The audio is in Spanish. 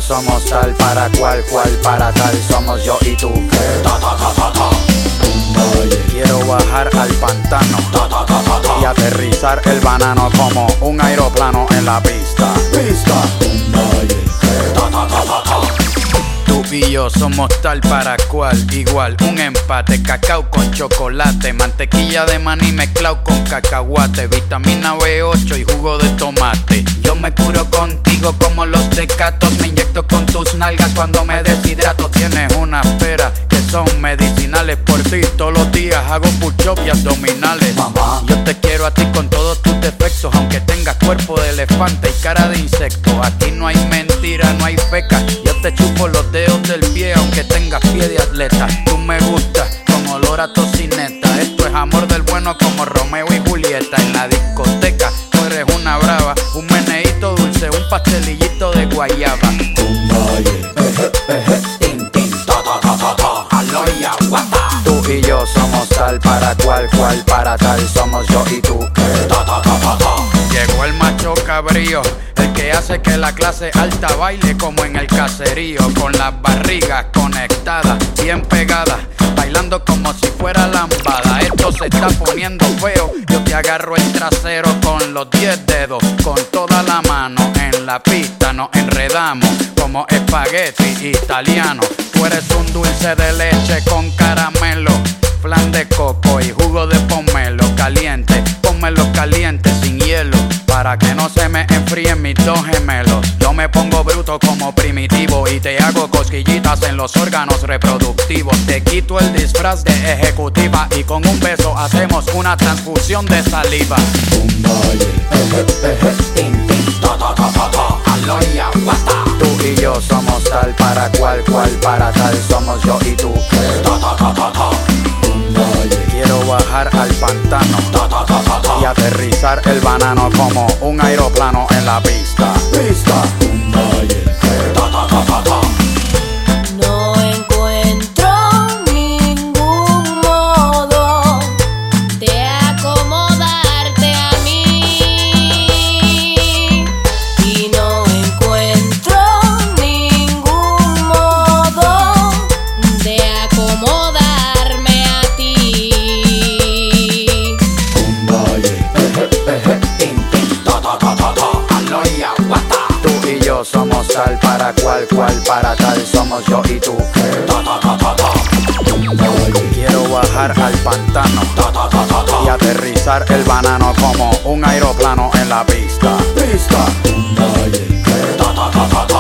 somos tal para cual para tal. Somos yo y tú. Quiero bajar al pantano y aterrizar el banano como un aeroplano en la pista. Tú y yo somos tal para cual, igual, un empate. Cacao con chocolate, mantequilla de maní mezclado con cacahuate, vitamina B8 y jugo de tomate. Yo me curo contigo como los tecatos, me inyecto con tus nalgas cuando me deshidrato. Tienes una pera que son medicinales, por ti todos los días hago push-up y abdominales. Mamá, yo te quiero a ti con todos tus defectos, aunque tengas cuerpo de elefante y cara de insecto. Aquí no hay mentira, no hay feca. Yo te chupo los dedos del pie aunque tengas pie de atleta. Tú me gustas con olor a tocineta. Esto es amor del bueno como Romeo y Julieta. En la discoteca tú eres una brava, un meneíto dulce, un pastelillito de guayaba. Tú y yo somos tal para cual para tal. Somos yo y tú. Llegó el macho cabrío, el que hace que la clase alta baile como en el caserío, con las barrigas conectadas, bien pegadas, bailando como si fuera lambada. Esto se está poniendo feo, yo te agarro el trasero con los 10 dedos, con toda la mano en la pista nos enredamos como espagueti italiano. Tú eres un dulce de leche con caramelo, flan de coco y jugo de pomelo caliente. Pónmelo caliente sin hielo para que no se me enfríen mis dos gemelos. Yo me pongo bruto como primitivo y te hago cosquillitas en los órganos reproductivos. Te quito el disfraz de ejecutiva y con un beso hacemos una transfusión de saliva. Tú y yo somos tal para cual para tal. Somos yo y tú. Quiero bajar al pantano y aterrizar el banano como un aeroplano en la pista. No encuentro ningún modo de acomodarte a mí, y no encuentro ningún modo de acomodarme a ti. Tú y yo somos tal para cual para tal. Somos yo y tú. Quiero bajar al pantano y aterrizar el banano como un aeroplano en la pista.